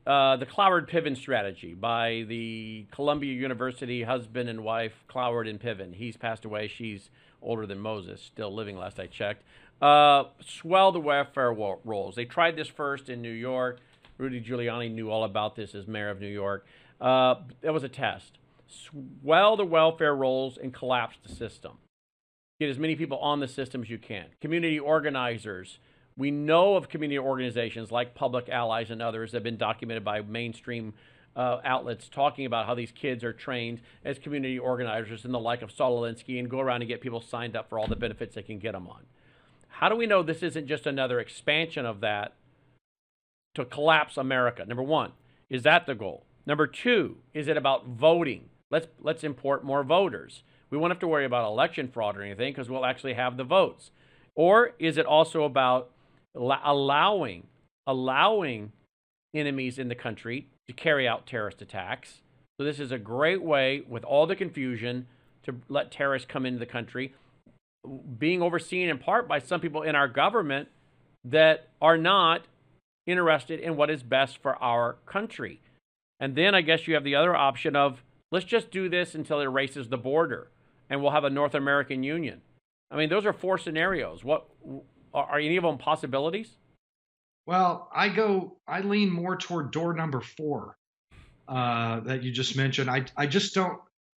uh, the Cloward Piven strategy by the Columbia University husband and wife, Cloward and Piven. He's passed away. She's older than Moses, still living last I checked. Uh, swell the welfare rolls. They tried this first in New York. Rudy Giuliani knew all about this as mayor of New York. Uh, that was a test. Swell the welfare rolls and collapse the system. Get as many people on the system as you can. Community organizers. We know of community organizations like Public Allies and others that have been documented by mainstream uh, outlets talking about how these kids are trained as community organizers and the like of Saul Alinsky and go around and get people signed up for all the benefits they can get them on. How do we know this isn't just another expansion of that to collapse America? Number one, is that the goal? Number two, is it about voting? Let's, let's import more voters. We won't have to worry about election fraud or anything because we'll actually have the votes. Or is it also about allowing, allowing enemies in the country to carry out terrorist attacks? So this is a great way, with all the confusion, to let terrorists come into the country, being overseen in part by some people in our government that are not interested in what is best for our country. And then I guess you have the other option of, let's just do this until it erases the border and we'll have a North American Union. I mean, those are four scenarios. What are any of them possibilities? Well, I go, I lean more toward door number four uh, that you just mentioned. I, I just don't,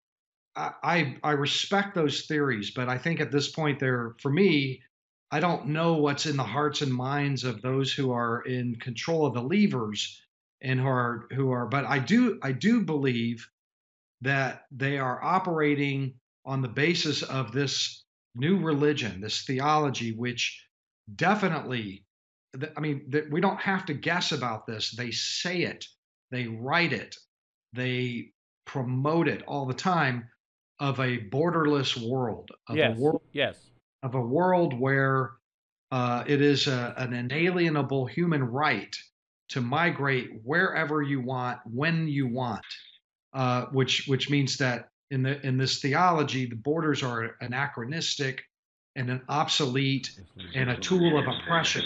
I, I respect those theories, but I think at this point they're, for me, I don't know what's in the hearts and minds of those who are in control of the levers and who are, who are, but I do, I do believe that they are operating on the basis of this new religion, this theology, which definitely, I mean, we don't have to guess about this. They say it, they write it, they promote it all the time, of a borderless world, of yes. a world, yes. of a world where uh, it is a, an inalienable human right to migrate wherever you want, when you want, uh, which which means that in the in this theology, the borders are anachronistic and an obsolete and a tool of oppression.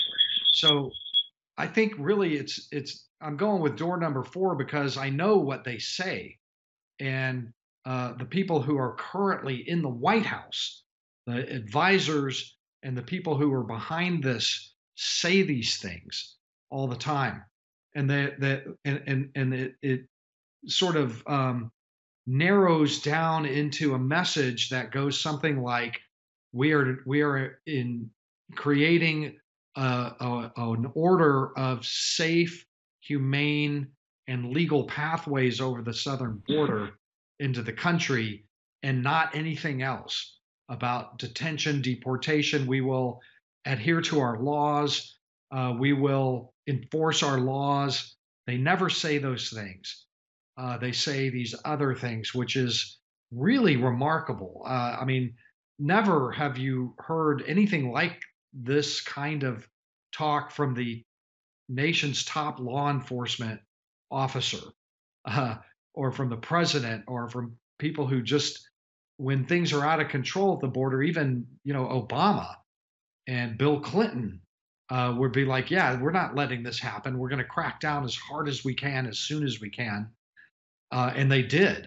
So I think really it's it's I'm going with door number four because I know what they say, and uh, the people who are currently in the White House, the advisors and the people who are behind this say these things all the time, and that that and and, and it, it sort of um, narrows down into a message that goes something like, we are we are in creating uh, a, an order of safe, humane, and legal pathways over the southern border into the country, and not anything else about detention, deportation. We will adhere to our laws. Uh, we will enforce our laws. They never say those things. Uh, they say these other things, which is really remarkable. Uh, I mean, never have you heard anything like this kind of talk from the nation's top law enforcement officer, uh, or from the president, or from people who just, when things are out of control at the border, even, you know, Obama and Bill Clinton uh, would be like, yeah, we're not letting this happen. We're going to crack down as hard as we can, as soon as we can. Uh, and they did.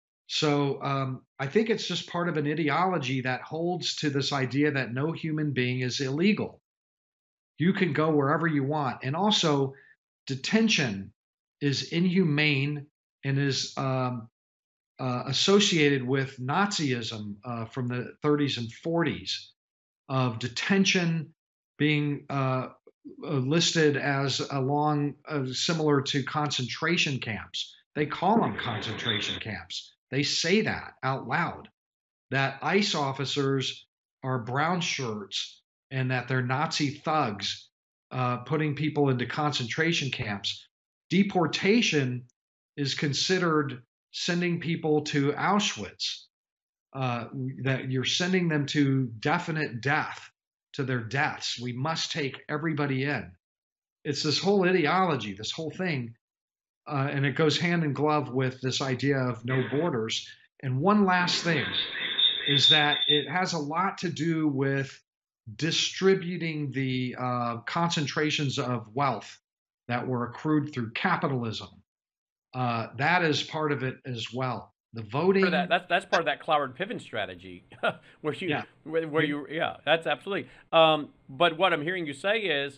So um, I think it's just part of an ideology that holds to this idea that no human being is illegal. You can go wherever you want. And also, detention is inhumane and is um, uh, associated with Nazism uh, from the thirties and forties, of detention being uh, listed as along uh, similar to concentration camps. They call them concentration camps. They say that out loud, that ICE officers are brown shirts and that they're Nazi thugs uh, putting people into concentration camps. Deportation is considered sending people to Auschwitz, uh, that you're sending them to definite death, to their deaths. We must take everybody in. It's this whole ideology, this whole thing. Uh, and it goes hand in glove with this idea of no borders. And one last thing is that it has a lot to do with distributing the uh, concentrations of wealth that were accrued through capitalism. Uh, that is part of it as well. The Part of voting, that, that's that's part of that Cloward Piven strategy, where you yeah, where, where you yeah, that's absolutely. Um, but what I'm hearing you say is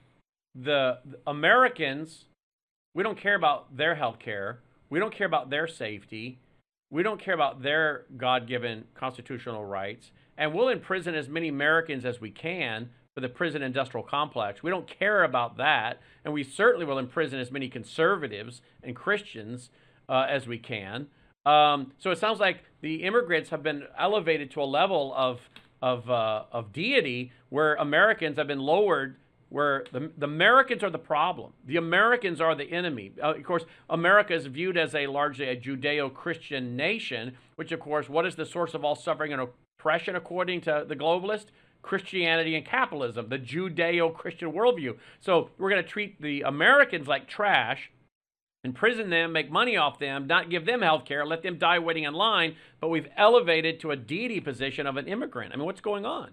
the, the Americans, we don't care about their health care, we don't care about their safety, we don't care about their God-given constitutional rights, and we'll imprison as many Americans as we can for the prison industrial complex. We don't care about that, and we certainly will imprison as many conservatives and Christians uh, as we can. Um, so it sounds like the immigrants have been elevated to a level of of uh, of deity where Americans have been lowered, where the, the Americans are the problem. The Americans are the enemy. Uh, of course, America is viewed as a largely a Judeo-Christian nation, which, of course, what is the source of all suffering and oppression according to the globalist? Christianity and capitalism, the Judeo-Christian worldview. So we're going to treat the Americans like trash, imprison them, make money off them, not give them health care, let them die waiting in line, but we've elevated to a deity position of an immigrant. I mean, what's going on?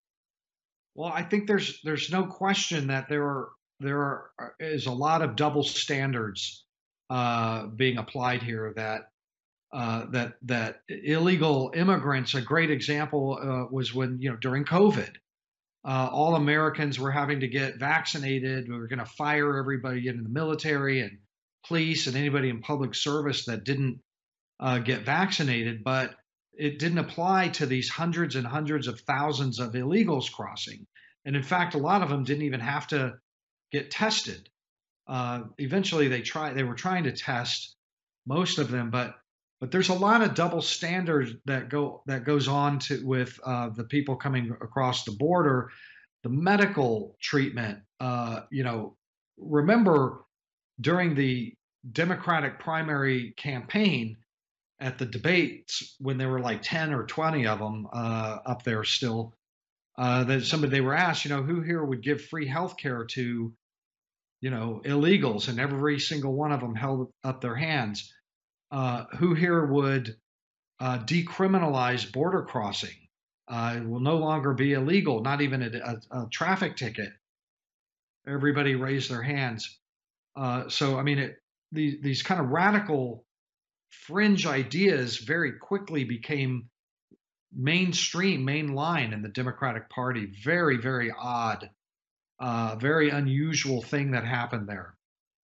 well, I think there's there's no question that there are there are, is a lot of double standards uh, being applied here. That uh, that that illegal immigrants. A great example uh, was when you know during COVID, uh, all Americans were having to get vaccinated. We were going to fire everybody in the military and police and anybody in public service that didn't uh, get vaccinated, but it didn't apply to these hundreds and hundreds of thousands of illegals crossing. And in fact, a lot of them didn't even have to get tested. Uh, eventually, they try they were trying to test most of them, but but there's a lot of double standards that go that goes on to with uh, the people coming across the border, the medical treatment. Uh, you know, remember during the Democratic primary campaign at the debates when there were like ten or twenty of them uh, up there still, uh, that somebody they were asked, you know, who here would give free health care to, you know, illegals, and every single one of them held up their hands. Uh, who here would uh, decriminalize border crossing? Uh, it will no longer be illegal, not even a, a, a traffic ticket. Everybody raised their hands. Uh, so, I mean, it, these, these kind of radical fringe ideas very quickly became mainstream, mainline in the Democratic Party. Very, very odd, uh, very unusual thing that happened there.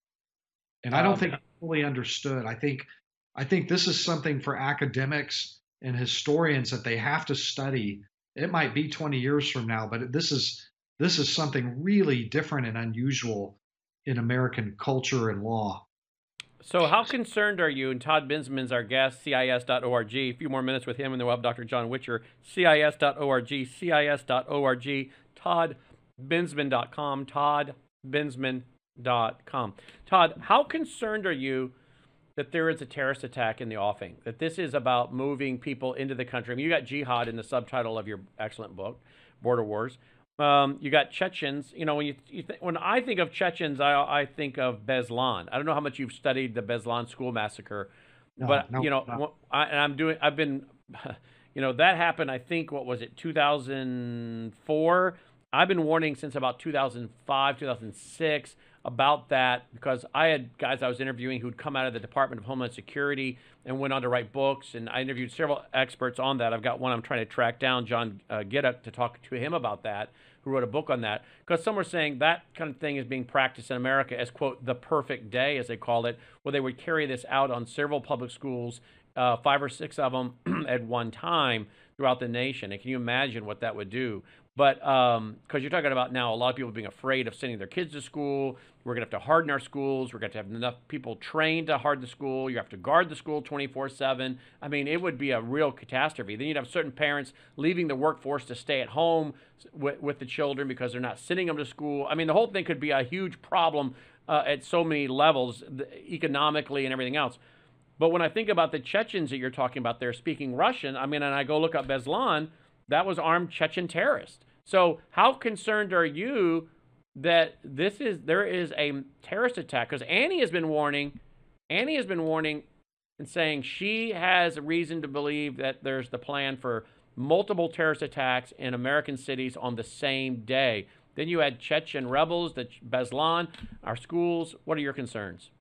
And I don't Um, think it's fully understood. I think, I think this is something for academics and historians that they have to study. It might be twenty years from now, but this is this is something really different and unusual in American culture and law. So how concerned are you, and Todd Bensman's our guest, C I S dot org, a few more minutes with him, and then we'll have Doctor John Witcher, C I S dot org, C I S dot org, Todd Bensman dot com, Todd Bensman dot com. Todd, how concerned are you that there is a terrorist attack in the offing, that this is about moving people into the country? I mean, you got jihad in the subtitle of your excellent book, Border Wars. Um, you got Chechens. You know, when you, you th- when I think of Chechens, I, I think of Beslan. I don't know how much you've studied the Beslan school massacre, No, but no, you know, no. wh- I, and I'm doing. I've been, you know, that happened. I think what was it, two thousand four? I've been warning since about two thousand five, two thousand six about that, because I had guys I was interviewing who'd come out of the Department of Homeland Security and went on to write books, and I interviewed several experts on that. I've got one I'm trying to track down, John uh, Gidduck, to talk to him about that, who wrote a book on that, because some were saying that kind of thing is being practiced in America as, quote, the perfect day, as they call it, where they would carry this out on several public schools, uh, five or six of them at one time throughout the nation. And can you imagine what that would do? But because um, you're talking about now a lot of people being afraid of sending their kids to school. We're going to have to harden our schools. We're going to have enough people trained to harden the school. You have to guard the school twenty-four seven. I mean, it would be a real catastrophe. Then you'd have certain parents leaving the workforce to stay at home with, with the children because they're not sending them to school. I mean, the whole thing could be a huge problem uh, at so many levels, economically and everything else. But when I think about the Chechens that you're talking about there speaking Russian, I mean, and I go look up Beslan, that was armed Chechen terrorists. So how concerned are you that this is there is a terrorist attack? Because Annie has been warning, Annie has been warning and saying she has a reason to believe that there's the plan for multiple terrorist attacks in American cities on the same day. Then you had Chechen rebels, the Beslan, our schools. What are your concerns?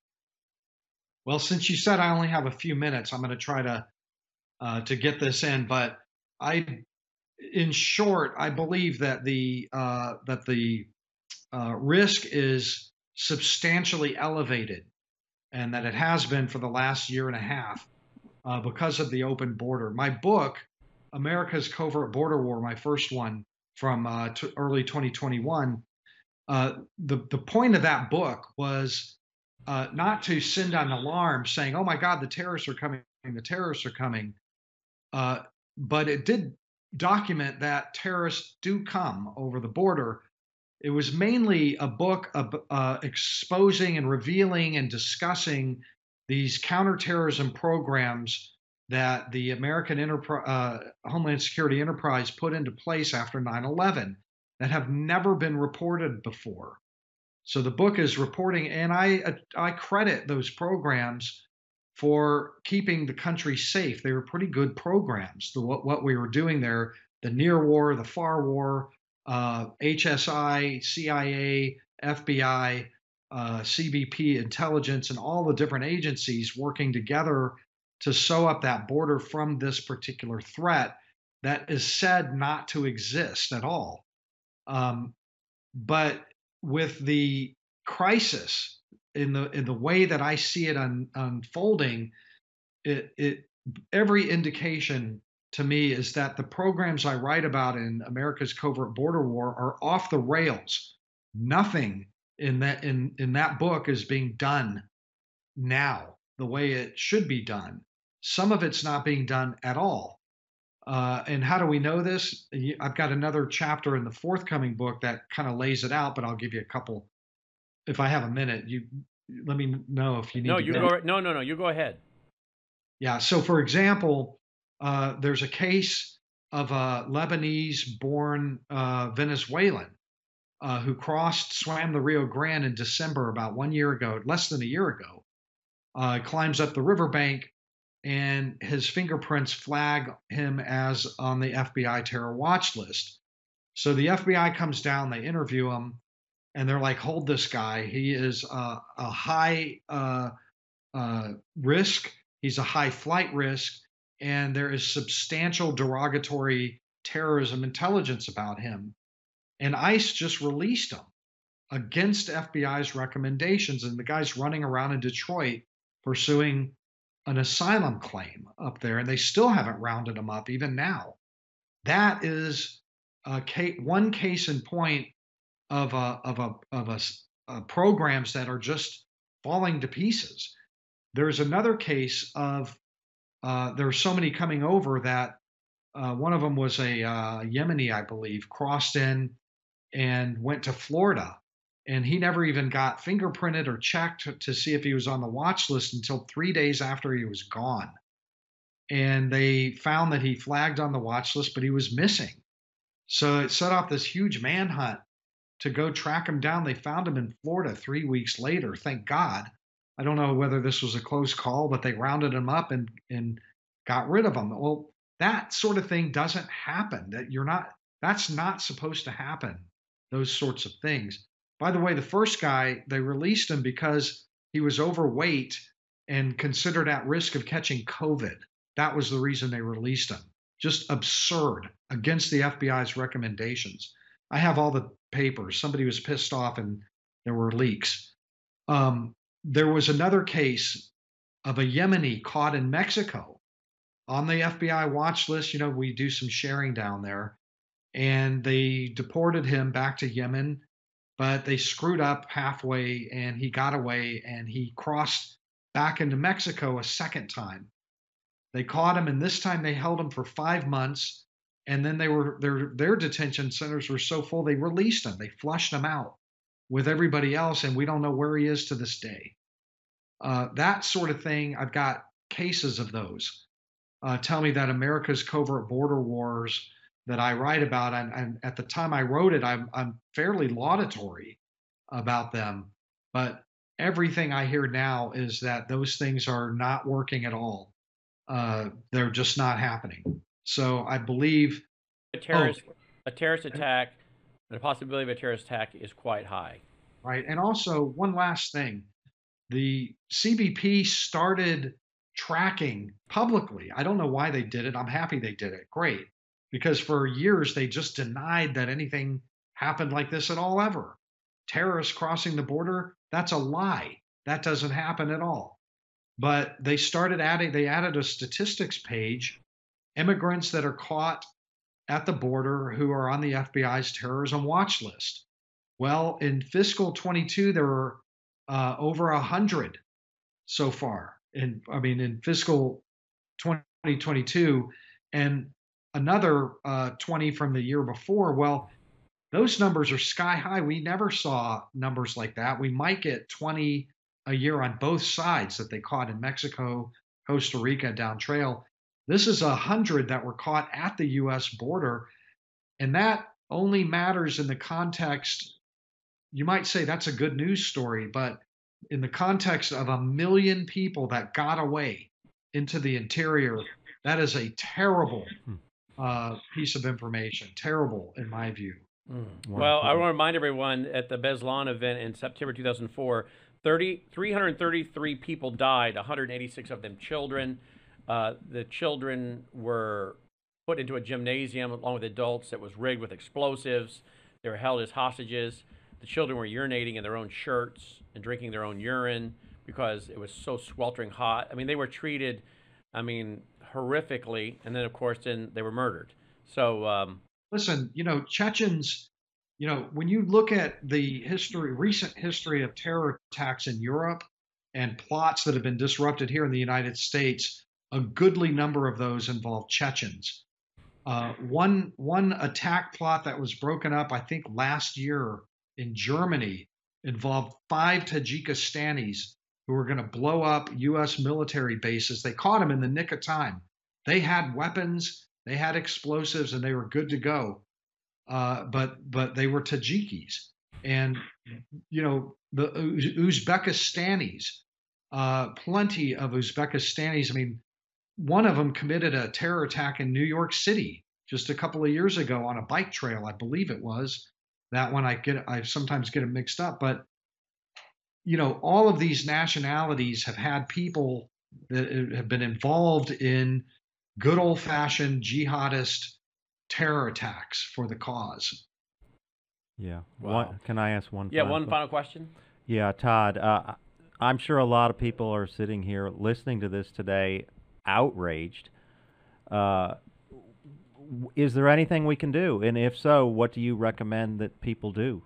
Well, since you said I only have a few minutes, I'm going to try to uh, to get this in. But I, in short, I believe that the uh, that the uh, risk is substantially elevated, and that it has been for the last year and a half uh, because of the open border. My book, America's Covert Border War, my first one from uh, t- early twenty twenty-one, uh, the, the point of that book was uh, not to send an alarm saying, oh my God, the terrorists are coming, the terrorists are coming. Uh, but it did document that terrorists do come over the border. It was mainly a book of, uh, exposing and revealing and discussing these counterterrorism programs that the American Enterpri- uh, Homeland Security enterprise put into place after nine eleven that have never been reported before. So the book is reporting, and I I credit those programs for keeping the country safe. They were pretty good programs. The, what, what we were doing there, the near war, the far war, uh, H S I, C I A, F B I, uh, C B P, intelligence, and all the different agencies working together to sew up that border from this particular threat that is said not to exist at all. Um, but with the crisis in the in the way that I see it un, unfolding, it, it every indication to me is that the programs I write about in America's Covert Border War are off the rails. Nothing in that in in that book is being done now the way it should be done. Some of it's not being done at all. Uh, and how do we know this? I've got another chapter in the forthcoming book that kind of lays it out, but I'll give you a couple. If I have a minute, you let me know if you need No, to you go. go. No, no, no. You go ahead. Yeah. So, for example, uh, there's a case of a Lebanese-born uh, Venezuelan uh, who crossed, swam the Rio Grande in December about one year ago, less than a year ago. Uh, climbs up the riverbank, and his fingerprints flag him as on the F B I terror watch list. So the F B I comes down, they interview him, and they're like, hold this guy. He is uh, a high uh, uh, risk. He's a high flight risk, and there is substantial derogatory terrorism intelligence about him. And ICE just released him against F B I's recommendations, and the guy's running around in Detroit pursuing an asylum claim up there, and they still haven't rounded him up even now. That is a case, one case in point of a, of a, of a, uh, programs that are just falling to pieces. There's another case of uh, there are so many coming over that uh, one of them was a uh, Yemeni, I believe, crossed in and went to Florida. And he never even got fingerprinted or checked to, to see if he was on the watch list until three days after he was gone. And they found that he flagged on the watch list, but he was missing. So it set off this huge manhunt to go track him down. They found him in Florida three weeks later, thank God. I don't know whether this was a close call, but they rounded him up and, and got rid of him. Well, that sort of thing doesn't happen. That you're not, that's not supposed to happen, those sorts of things. By the way, the first guy, they released him because he was overweight and considered at risk of catching COVID. That was the reason they released him. Just absurd, against the F B I's recommendations. I have all the papers. Somebody was pissed off and there were leaks. Um, there was another case of a Yemeni caught in Mexico on the F B I watch list. You know, we do some sharing down there. And they deported him back to Yemen, but they screwed up halfway and he got away and he crossed back into Mexico a second time. They caught him, and this time they held him for five months. And then they were their their detention centers were so full they released him. They flushed him out with everybody else, and we don't know where he is to this day. Uh, that sort of thing, I've got cases of those. Uh, tell me that America's Covert Border Wars that I write about, and, and at the time I wrote it, I'm, I'm fairly laudatory about them. But everything I hear now is that those things are not working at all. Uh, they're just not happening. So I believe A terrorist, oh, a terrorist attack And the possibility of a terrorist attack is quite high. Right. And also, one last thing, the C B P started tracking publicly. I don't know why they did it. I'm happy they did it. Great. Because for years, they just denied that anything happened like this at all ever. Terrorists crossing the border, that's a lie. That doesn't happen at all. But they started adding, they added a statistics page, immigrants that are caught at the border who are on the F B I's terrorism watch list. Well, in fiscal twenty-two, there were uh, over a hundred so far. In I mean, in fiscal twenty twenty-two, and another uh, twenty from the year before. Well, those numbers are sky high. We never saw numbers like that. We might get twenty a year on both sides that they caught in Mexico, Costa Rica, down trail. This is a hundred that were caught at the U S border, and that only matters in the context. You might say that's a good news story, but in the context of a million people that got away into the interior, that is a terrible uh, piece of information. Terrible, in my view. Mm. Well, I want to remind everyone at the Beslan event in September two thousand four, thirty, three hundred thirty-three people died, one hundred eighty-six of them children. Uh, the children were put into a gymnasium along with adults that was rigged with explosives. They were held as hostages. The children were urinating in their own shirts and drinking their own urine because it was so sweltering hot. I mean, they were treated, I mean, horrifically. And then, of course, then they were murdered. So, um, listen, you know, Chechens, you know, when you look at the history, recent history of terror attacks in Europe and plots that have been disrupted here in the United States, a goodly number of those involve Chechens. Uh, one one attack plot that was broken up, I think, last year in Germany involved five Tajikistanis who were going to blow up U S military bases. They caught them in the nick of time. They had weapons, they had explosives, and they were good to go. Uh, but but they were Tajikis, and you know the Uzbekistanis, uh, plenty of Uzbekistanis. I mean, one of them committed a terror attack in New York City just a couple of years ago on a bike trail, I believe it was. That one I get, I sometimes get them mixed up, but you know, all of these nationalities have had people that have been involved in good old-fashioned jihadist terror attacks for the cause. Yeah. Wow. One, can I ask one? Yeah, final one question? final question. Yeah, Todd. Uh, I'm sure a lot of people are sitting here listening to this today, outraged. Uh, Is there anything we can do? And if so, what do you recommend that people do?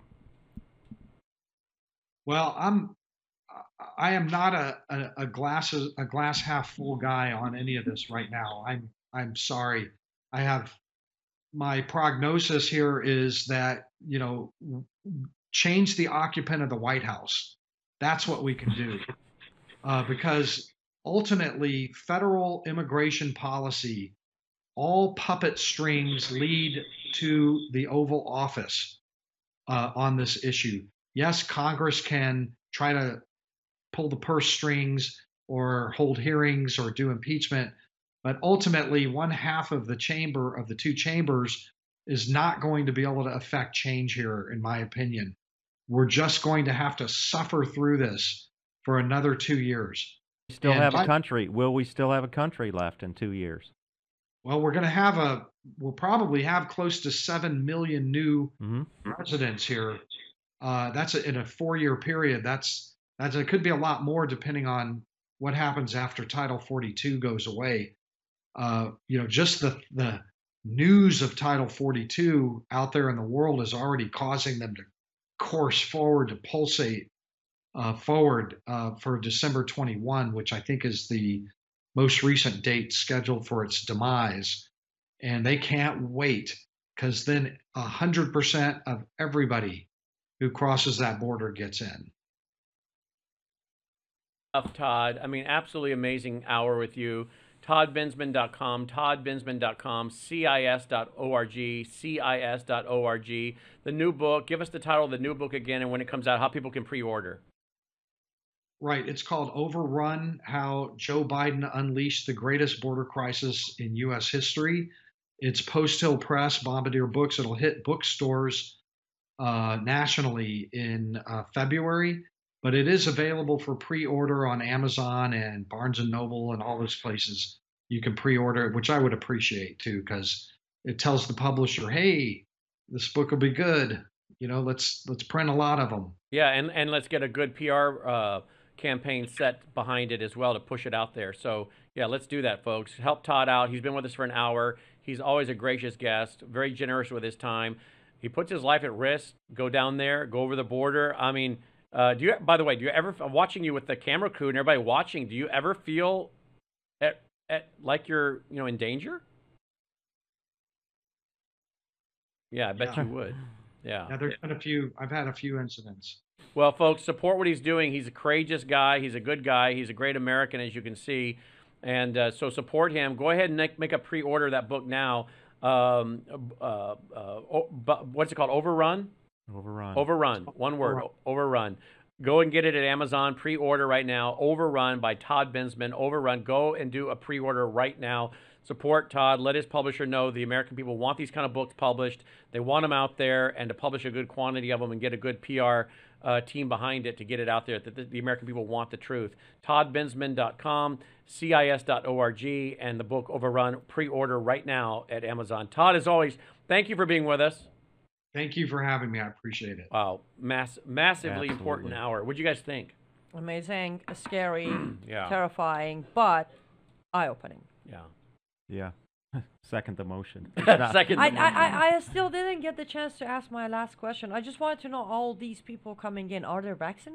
Well, I'm I am not a, a, a glass a glass half full guy on any of this right now. I'm I'm sorry. I have my prognosis here is that, you know, change the occupant of the White House. That's what we can do. Uh, because ultimately, federal immigration policy, all puppet strings lead to the Oval Office uh, on this issue. Yes, Congress can try to pull the purse strings or hold hearings or do impeachment, but ultimately one half of the chamber of the two chambers is not going to be able to affect change here, in my opinion. We're just going to have to suffer through this for another two years. We still And have a by- country. Will we still have a country left in two years? Well, we're going to have a, we'll probably have close to seven million new Mm-hmm. residents here. Uh, that's a, in a four-year period. That's, that's, it could be a lot more depending on what happens after Title forty-two goes away. Uh, you know, just the, the news of Title forty-two out there in the world is already causing them to course forward, to pulsate uh, forward uh, for December twenty-first, which I think is the most recent date scheduled for its demise. And they can't wait, because then one hundred percent of everybody who crosses that border gets in. Todd, I mean, absolutely amazing hour with you. Todd Bensman dot com, Todd Bensman dot com, C I S dot org, C I S dot org. The new book, give us the title of the new book again and when it comes out, how people can pre-order. Right. It's called Overrun, How Joe Biden Unleashed the Greatest Border Crisis in U S History. It's Post Hill Press, Bombardier Books. It'll hit bookstores uh, nationally in uh, February, but it is available for pre-order on Amazon and Barnes and Noble and all those places. You can pre-order it, which I would appreciate too, because it tells the publisher, "Hey, this book will be good. You know, let's let's print a lot of them." Yeah, and, and let's get a good P R uh, campaign set behind it as well to push it out there. So, yeah, let's do that, folks. Help Todd out. He's been with us for an hour. He's always a gracious guest, very generous with his time. He puts his life at risk. Go down there, go over the border. I mean, uh, do you? By the way, do you ever? I'm watching you with the camera crew and everybody watching. Do you ever feel at, at like you're you know in danger? Yeah, I bet Yeah. you would. Yeah. Yeah, there's been a few. I've had a few incidents. Well, folks, support what he's doing. He's a courageous guy. He's a good guy. He's a great American, as you can see. And uh, so support him. Go ahead and make, make a pre-order of that book now. Um, uh, uh, oh, bu- what's it called? Overrun? Overrun. Overrun. One word. Overrun. Overrun. Go and get it at Amazon. Pre-order right now. Overrun by Todd Bensman. Overrun. Go and do a pre-order right now. Support Todd. Let his publisher know the American people want these kind of books published. They want them out there, and to publish a good quantity of them and get a good P R uh, team behind it to get it out there. That the, the American people want the truth. todd bensman dot com, C I S dot org, and the book Overrun. Pre-order right now at Amazon. Todd, as always, thank you for being with us. Thank you for having me. I appreciate it. Wow, mass, massively Absolutely. important hour. What do you guys think? Amazing, scary, Yeah. terrifying, but eye-opening. Yeah. Yeah. Second the motion. It's not- Second. I, the I, motion. I, I still didn't get the chance to ask my last question. I just wanted to know all these people coming in, are they vaccinated?